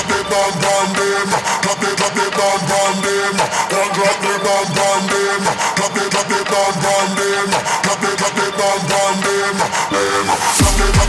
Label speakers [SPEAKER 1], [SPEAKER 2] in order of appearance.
[SPEAKER 1] drop it down on them. Drop it down on them. Don't drop it down on them. Drop it down on them. Drop it down on them. Drop it